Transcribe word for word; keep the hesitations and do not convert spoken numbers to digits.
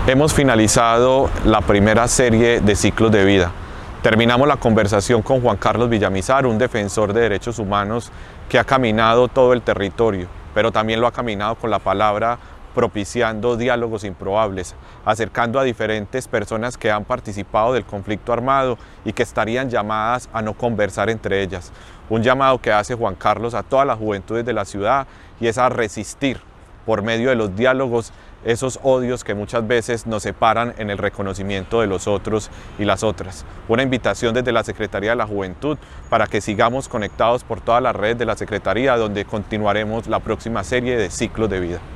Hemos finalizado la primera serie de Ciclos de Vida. Terminamos la conversación con Juan Carlos Villamizar, un defensor de derechos humanos que ha caminado todo el territorio, pero también lo ha caminado con la palabra, propiciando diálogos improbables, acercando a diferentes personas que han participado del conflicto armado y que estarían llamadas a no conversar entre ellas. Un llamado que hace Juan Carlos a todas las juventudes de la ciudad y es a resistir por medio de los diálogos esos odios que muchas veces nos separan en el reconocimiento de los otros y las otras. Una invitación desde la Secretaría de la Juventud para que sigamos conectados por todas las redes de la Secretaría, donde continuaremos la próxima serie de Ciclos de Vida.